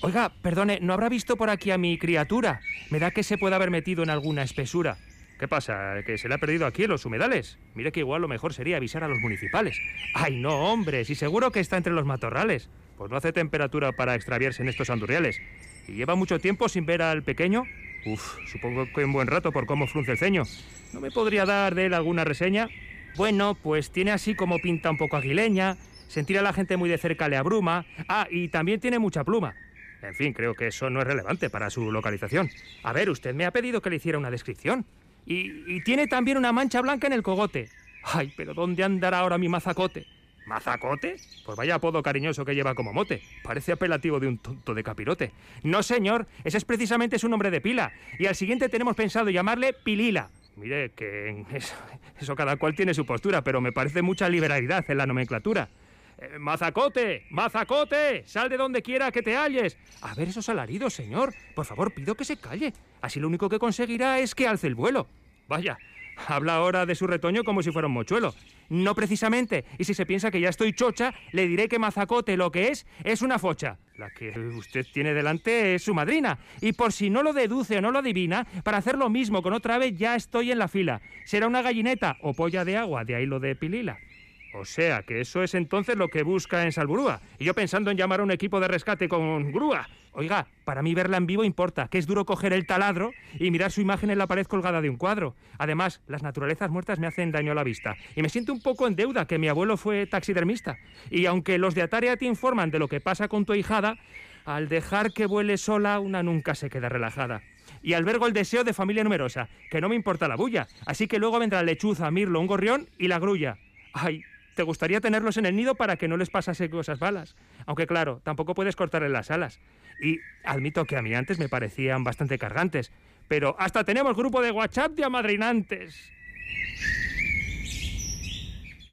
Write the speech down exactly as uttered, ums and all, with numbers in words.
Oiga, perdone, ¿no habrá visto por aquí a mi criatura? Me da que se puede haber metido en alguna espesura. ¿Qué pasa? ¿Que se le ha perdido aquí en los humedales? Mire que igual lo mejor sería avisar a los municipales. ¡Ay, no, hombre! Si seguro que está entre los matorrales. Pues no hace temperatura para extraviarse en estos andurriales. ¿Y lleva mucho tiempo sin ver al pequeño? Uf, supongo que un buen rato por cómo frunce el ceño. ¿No me podría dar de él alguna reseña? Bueno, pues tiene así como pinta un poco aguileña, sentir a la gente muy de cerca le abruma. Ah, y también tiene mucha pluma. En fin, creo que eso no es relevante para su localización. A ver, usted me ha pedido que le hiciera una descripción. Y, y tiene también una mancha blanca en el cogote. Ay, pero ¿dónde andará ahora mi mazacote? ¿Mazacote? Pues vaya apodo cariñoso que lleva como mote. Parece apelativo de un tonto de capirote. No, señor, ese es precisamente su nombre de pila. Y al siguiente tenemos pensado llamarle Pilila. Mire, que eso, eso cada cual tiene su postura, pero me parece mucha liberalidad en la nomenclatura. Eh, ¡Mazacote! ¡Mazacote! ¡Sal de donde quiera que te halles! A ver esos alaridos, señor. Por favor, pido que se calle. Así lo único que conseguirá es que alce el vuelo. Vaya, habla ahora de su retoño como si fuera un mochuelo. No precisamente. Y si se piensa que ya estoy chocha, le diré que Mazacote lo que es, es una focha. La que usted tiene delante es su madrina. Y por si no lo deduce o no lo adivina, para hacer lo mismo con otra ave ya estoy en la fila. Será una gallineta o polla de agua, de ahí lo de Pilila. O sea, que eso es entonces lo que busca en Salburúa. Y yo pensando en llamar a un equipo de rescate con grúa. Oiga, para mí verla en vivo importa, que es duro coger el taladro y mirar su imagen en la pared colgada de un cuadro. Además, las naturalezas muertas me hacen daño a la vista. Y me siento un poco en deuda, que mi abuelo fue taxidermista. Y aunque los de Ataria te informan de lo que pasa con tu ahijada, al dejar que vuele sola, una nunca se queda relajada. Y albergo el deseo de familia numerosa, que no me importa la bulla. Así que luego vendrá lechuza, mirlo, un gorrión y la grulla. ¡Ay! Te gustaría tenerlos en el nido para que no les pasase cosas malas. Aunque claro, tampoco puedes cortarles las alas. Y admito que a mí antes me parecían bastante cargantes. Pero hasta tenemos grupo de WhatsApp de amadrinantes.